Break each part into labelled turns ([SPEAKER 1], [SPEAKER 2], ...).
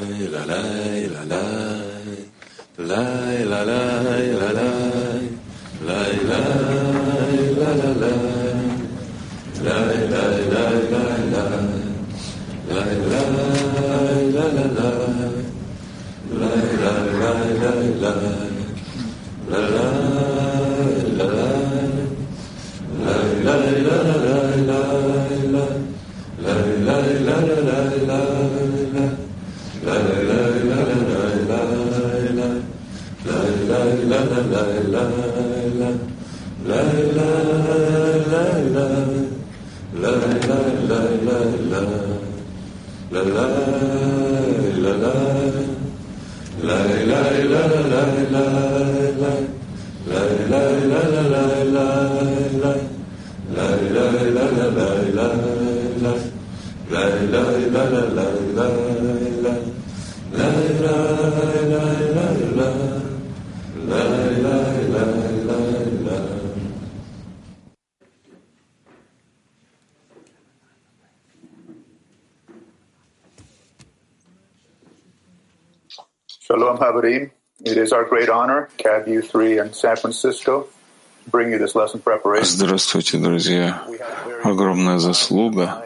[SPEAKER 1] Shalom Haverim. It is our great honor, CAB U3 in San Francisco, to bring you this lesson preparation.
[SPEAKER 2] Здравствуйте, друзья. Огромная заслуга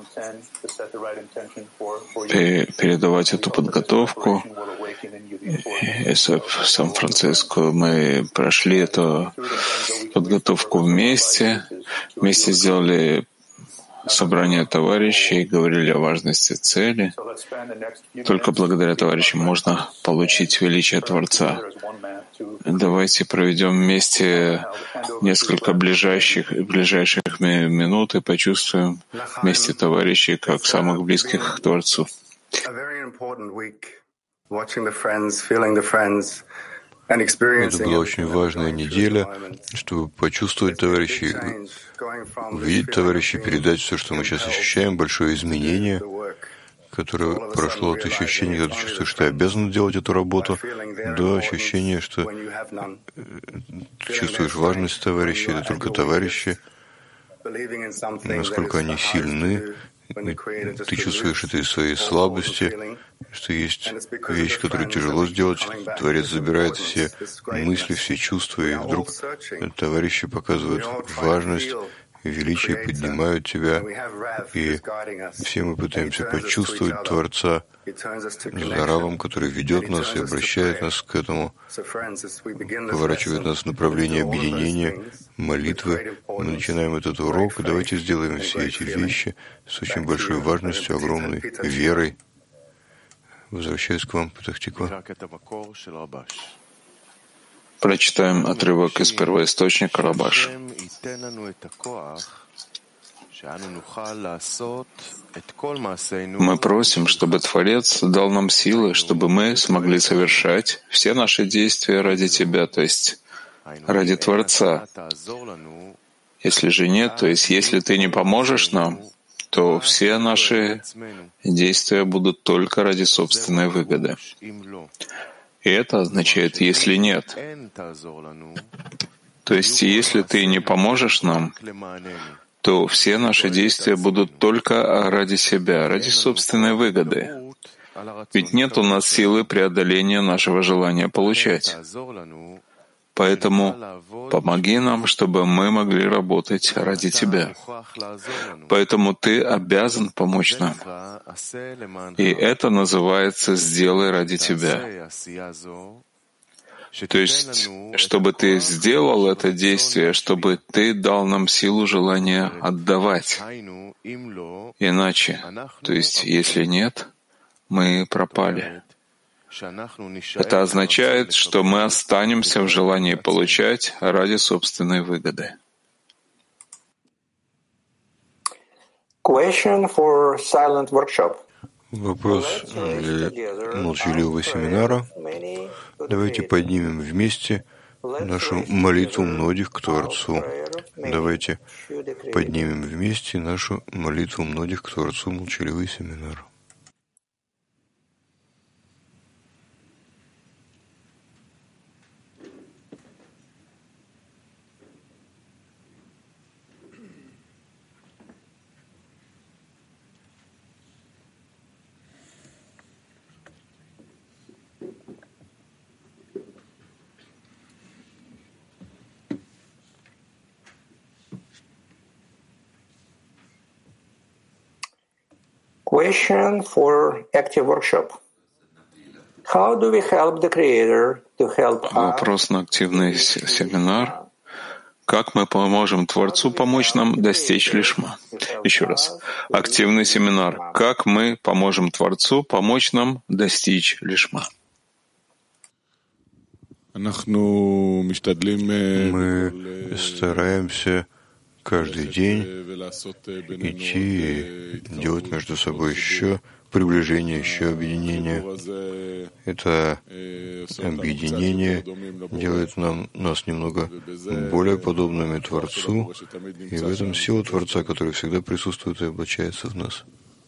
[SPEAKER 2] передавать эту подготовку. Из Сан-Франциско мы прошли эту подготовку вместе сделали собрание товарищей, говорили о важности цели. Только благодаря товарищам можно получить величие Творца. Давайте проведем вместе несколько ближайших минут и почувствуем вместе товарищей как самых близких к Творцу.
[SPEAKER 3] Это была очень важная неделя, чтобы почувствовать товарищей, увидеть товарищей, передать все, что мы сейчас ощущаем, большое изменение, которое прошло от ощущения, когда ты чувствуешь, что ты обязан делать эту работу, до ощущения, что ты чувствуешь важность товарищей, это только товарищи, насколько они сильны. Ты чувствуешь это из своей слабости, что есть вещь, которую тяжело сделать. Творец забирает все мысли, все чувства, и вдруг товарищи показывают важность, величие, поднимают тебя, и все мы пытаемся почувствовать Творца за Равом, который ведет нас и обращает нас к этому, поворачивает нас в направлении объединения, молитвы. Мы начинаем этот урок, и давайте сделаем все эти вещи с очень большой важностью, огромной верой. Возвращаюсь к вам, Петах Тиква.
[SPEAKER 2] Прочитаем отрывок из первоисточника Рабаш. Мы просим, чтобы Творец дал нам силы, чтобы мы смогли совершать все наши действия ради Тебя, то есть ради Творца. Если же нет, то есть если Ты не поможешь нам, то все наши действия будут только ради собственной выгоды. И это означает, если нет. То есть, если ты не поможешь нам, то все наши действия будут только ради себя, ради собственной выгоды. Ведь нет у нас силы преодоления нашего желания получать. Поэтому помоги нам, чтобы мы могли работать ради Тебя. Поэтому Ты обязан помочь нам. И это называется «сделай ради Тебя». То есть, чтобы Ты сделал это действие, чтобы Ты дал нам силу желания отдавать. Иначе, то есть, если нет, мы пропали. Это означает, что мы останемся в желании получать ради собственной выгоды.
[SPEAKER 3] Вопрос для молчаливого семинара. Давайте поднимем вместе нашу молитву многих к Творцу. Давайте поднимем вместе нашу молитву многих к Творцу, молчаливый семинар.
[SPEAKER 4] Question for active workshop. How do we help the Creator to help us?
[SPEAKER 2] Вопрос на активный семинар. Как мы поможем Творцу помочь нам достичь лишма? Еще раз. Активный семинар. Как мы поможем Творцу помочь нам достичь лишма?
[SPEAKER 3] Мы стараемся каждый день идти и делать между собой еще приближение, еще объединение. Это объединение делает нас немного более подобными Творцу, и в этом сила Творца, который всегда присутствует и облачается в нас.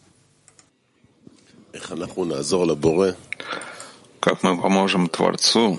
[SPEAKER 2] Как мы поможем Творцу?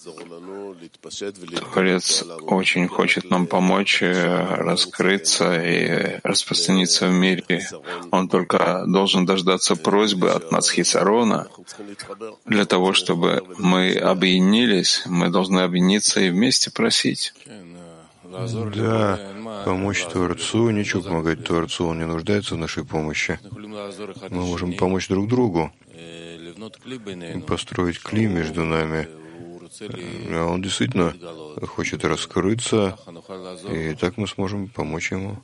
[SPEAKER 2] Творец очень хочет нам помочь раскрыться и распространиться в мире. Он только должен дождаться просьбы от нас Хисарона. Для того, чтобы мы объединились, мы должны объединиться и вместе просить.
[SPEAKER 3] Да, помочь Творцу, нечего помогать Творцу, он не нуждается в нашей помощи. Мы можем помочь друг другу, построить кли между нами. А он действительно хочет раскрыться, и так мы сможем помочь ему.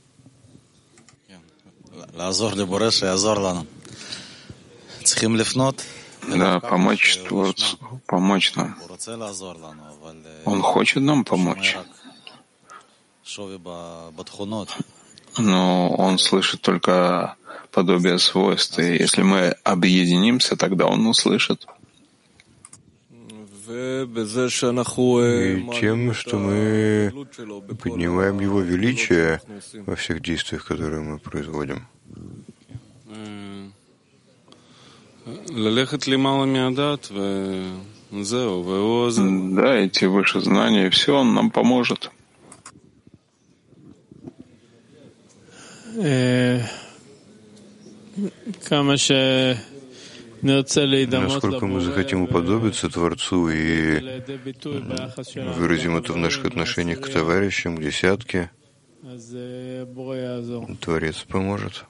[SPEAKER 2] Да, помочь Творцу, помочь нам. Он хочет нам помочь. Но он слышит только подобие свойств, и если мы объединимся, тогда он услышит.
[SPEAKER 3] И тем, что мы поднимаем его величие во всех действиях, которые мы производим.
[SPEAKER 2] Да, идти выше знания, и все, он нам поможет.
[SPEAKER 3] Насколько мы захотим уподобиться Творцу и выразим это в наших отношениях к товарищам, к десятке, Творец поможет.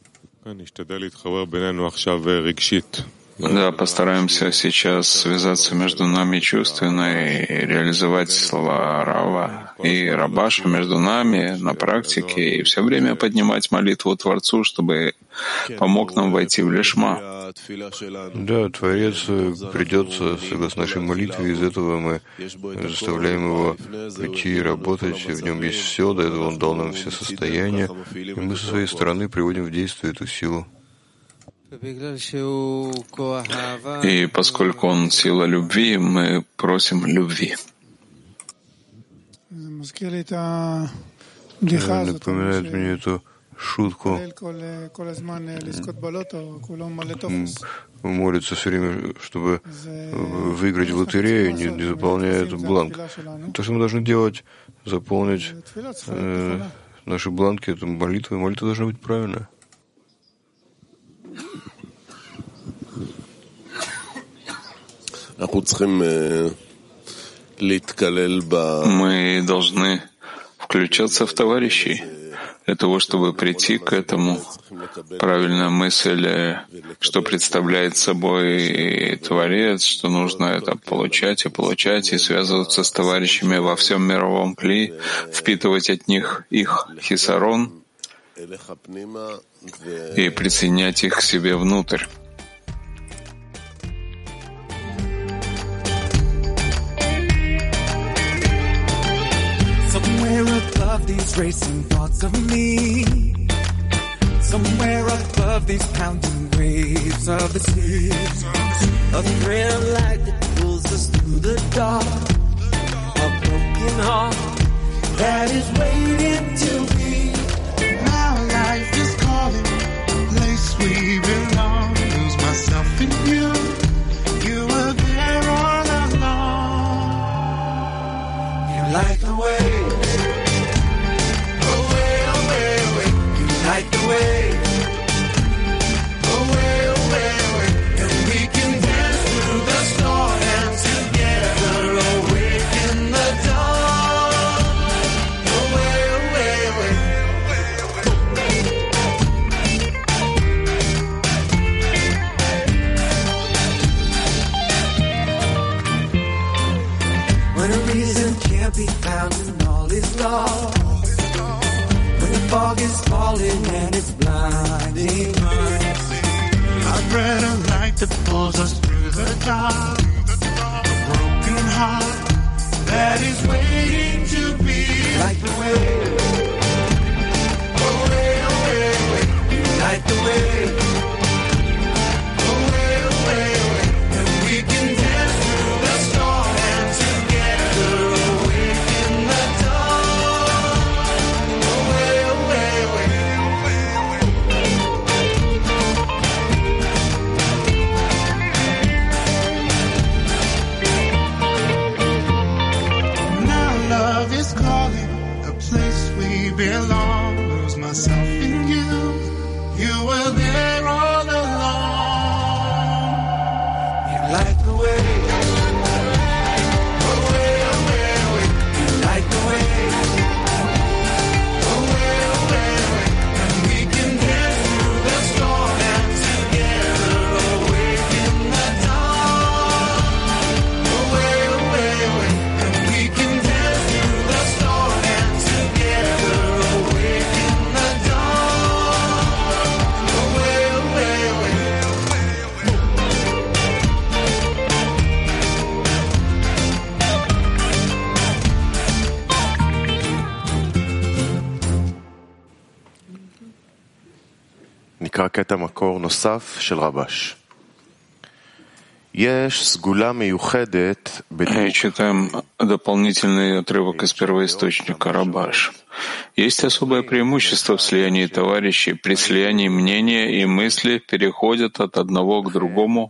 [SPEAKER 2] Да, постараемся сейчас связаться между нами чувственно и реализовать слова Рава и Рабаша между нами на практике и все время поднимать молитву Творцу, чтобы помог нам войти в лишма.
[SPEAKER 3] Да, Творец придется, согласно нашей молитве, из этого мы заставляем его идти и работать, в нем есть все, до этого он дал нам все состояния, и мы со своей стороны приводим в действие эту силу.
[SPEAKER 2] И поскольку он сила любви, мы просим любви.
[SPEAKER 3] Напоминает мне эту шутку. Молится все время, чтобы выиграть в лотерею, не заполняет бланк. То, что мы должны делать, заполнить наши бланки, это молитва, и молитва должна быть правильная.
[SPEAKER 2] Мы должны включаться в товарищей для того, чтобы прийти к этому. Правильная мысль, что представляет собой Творец, что нужно это получать и связываться с товарищами во всем мировом кли, впитывать от них их хисарон и присоединять их к себе внутрь.
[SPEAKER 5] These racing thoughts of me, somewhere above these pounding waves of the sea, a thread of light that pulls us through the dark, a broken heart that is waiting to be. My life is calling, a place we belong. Lose myself in you, you were there all along. You like the way. Like the way, away, away, away, and we can dance through the storm and together awake in the dawn. Away, away, away, be found when all is lost. When the fog is falling and it's blinding us. I've read a light that pulls us through the dark. A broken heart that is waiting to be light the way. Away, away, away. Light the way. Away, away, away. And we can dance through the storm and together awake in the dawn. Away, away, away. Now love is calling, the place we belong. Lose myself in you. You were there all along. You light the way. Away, away, away. You light the way. Away, away, away. And we can dance through the storm and together awake in the dawn. Away, away, away. And we can dance through the storm and together awake in the dawn. Away, away, away.
[SPEAKER 6] נקרא קטע מקור נוסף של רבש. יש סגולה מיוחדת
[SPEAKER 2] Читаем дополнительный отрывок из первоисточника Рабаш. Есть особое преимущество в слиянии товарищей. При слиянии мнения и мысли переходят от одного к другому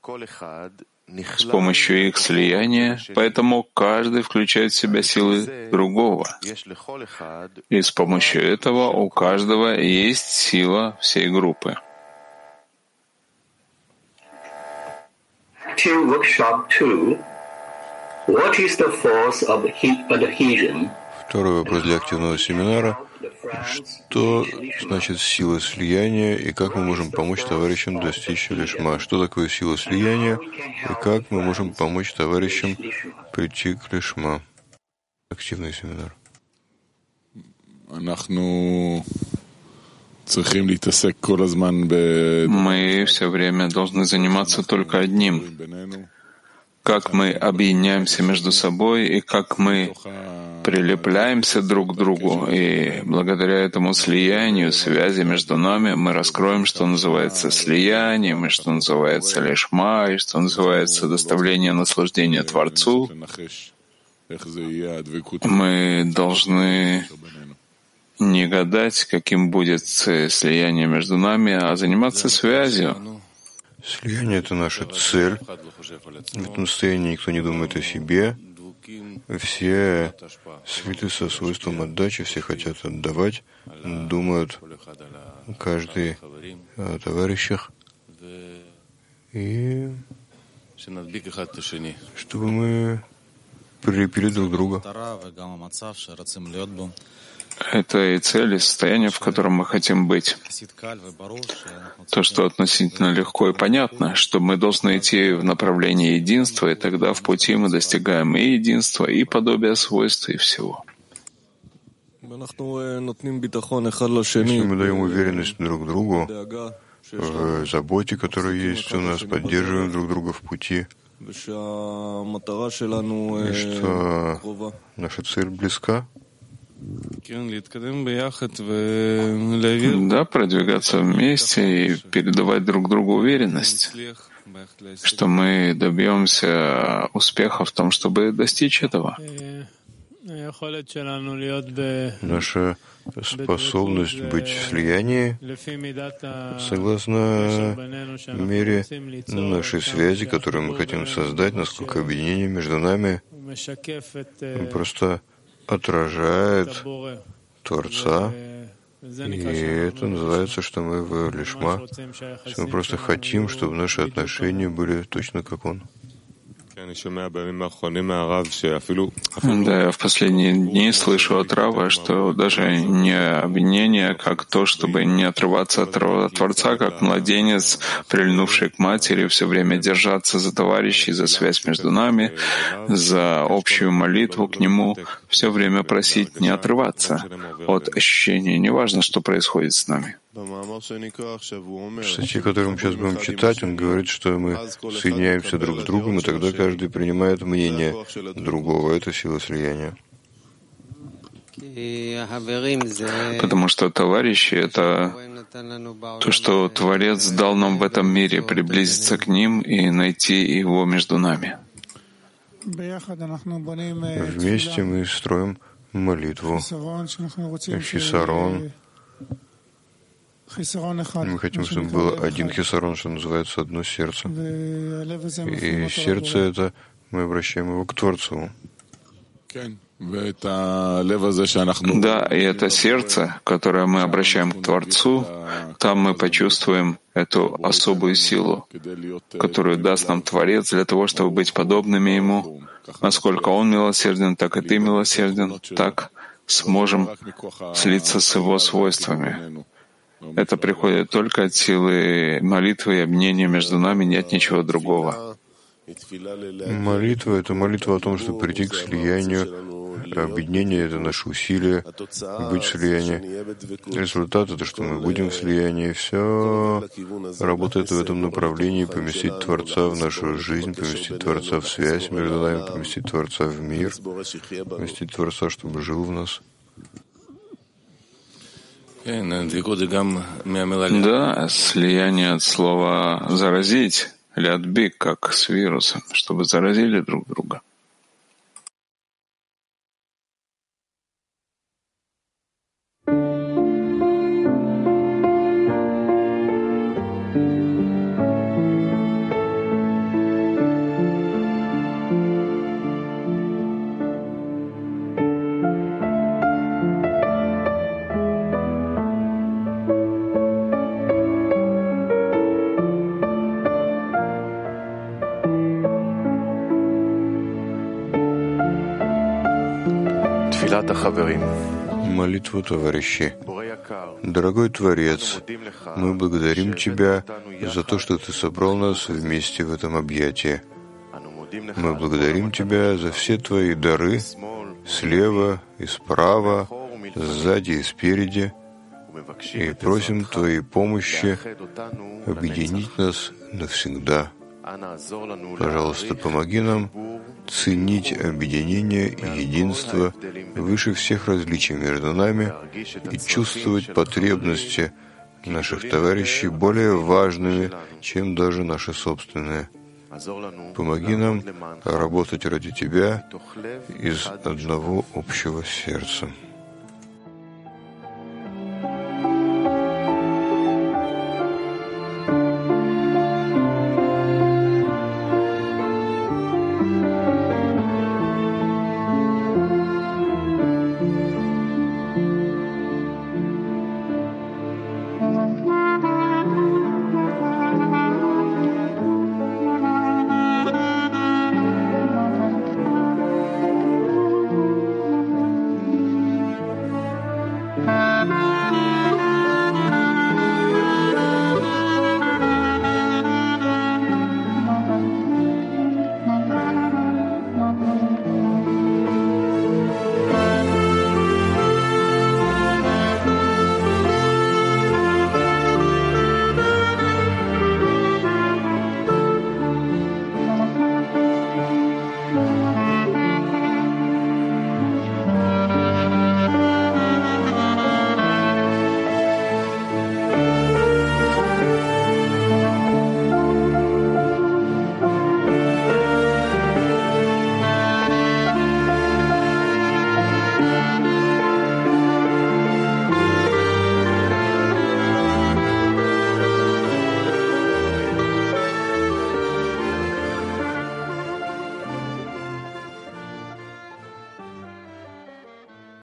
[SPEAKER 2] с помощью их слияния, поэтому каждый включает в себя силы другого. И с помощью этого у каждого есть сила всей группы.
[SPEAKER 7] Active workshop 2. What is the force of adhesion?
[SPEAKER 3] Второй вопрос для активного семинара. Что значит сила слияния и как мы можем помочь товарищам достичь лишма? Что такое сила слияния и как мы можем помочь товарищам прийти к лишма? Активный семинар.
[SPEAKER 2] Мы все время должны заниматься только одним. Как мы объединяемся между собой и как мы прилепляемся друг к другу. И благодаря этому слиянию, связи между нами, мы раскроем, что называется слиянием, и что называется лишма, и что называется доставление наслаждения Творцу. Мы должны не гадать, каким будет слияние между нами, а заниматься связью.
[SPEAKER 3] Слияние — это наша цель. В этом состоянии никто не думает о себе. Все свиты со свойством отдачи, все хотят отдавать, думают каждый о товарищах. И чтобы мы прилепили друг друга.
[SPEAKER 2] Это и цель, и состояние, в котором мы хотим быть. То, что относительно легко и понятно, что мы должны идти в направлении единства, и тогда в пути мы достигаем и единства, и подобия свойств, и всего.
[SPEAKER 3] Если мы даем уверенность друг другу в заботе, которая есть у нас, поддерживаем друг друга в пути, и что наша цель близка,
[SPEAKER 2] да, продвигаться вместе и передавать друг другу уверенность, что мы добьемся успеха в том, чтобы достичь этого.
[SPEAKER 3] Наша способность быть в слиянии согласно мере нашей связи, которую мы хотим создать, насколько объединение между нами просто отражает Творца, и это называется, что мы в лишма. Мы просто хотим, чтобы наши отношения были точно как Он.
[SPEAKER 2] Да, я в последние дни слышу от Рава, что даже не обвинение, как то, чтобы не отрываться от Творца, как младенец, прильнувший к матери, все время держаться за товарищей, за связь между нами, за общую молитву к Нему, все время просить не отрываться от ощущения, неважно, что происходит с нами.
[SPEAKER 3] В статье, которую мы сейчас будем читать, он говорит, что мы соединяемся друг с другом, и тогда каждый принимает мнение другого. Это сила слияния.
[SPEAKER 2] Потому что товарищи — это то, что Творец дал нам в этом мире, приблизиться к ним и найти Его между нами.
[SPEAKER 3] Вместе мы строим молитву, хисарон. Мы хотим, чтобы был один хисарон, что называется одно сердце. И сердце это мы обращаем его к Творцу.
[SPEAKER 2] Да, и это сердце, которое мы обращаем к Творцу, там мы почувствуем эту особую силу, которую даст нам Творец для того, чтобы быть подобными Ему. Насколько Он милосерден, так и Ты милосерден, так сможем слиться с Его свойствами. Это приходит только от силы молитвы и объединения между нами, нет ничего другого.
[SPEAKER 3] Молитва — это молитва о том, чтобы прийти к слиянию. Объединение — это наше усилие быть в слиянии. Результат — это что мы будем в слиянии. Все работает в этом направлении, поместить Творца в нашу жизнь, поместить Творца в связь между нами, поместить Творца в мир, поместить Творца, чтобы жил в нас.
[SPEAKER 2] Да, слияние от слова «заразить» или «отбик», как с вирусом, чтобы заразили друг друга.
[SPEAKER 3] Молитву товарищей. Дорогой Творец, мы благодарим Тебя за то, что Ты собрал нас вместе в этом объятии. Мы благодарим Тебя за все Твои дары слева и справа, сзади и спереди, и просим Твоей помощи объединить нас навсегда. Пожалуйста, помоги нам ценить объединение и единство выше всех различий между нами и чувствовать потребности наших товарищей более важными, чем даже наши собственные. Помоги нам работать ради Тебя из одного общего сердца.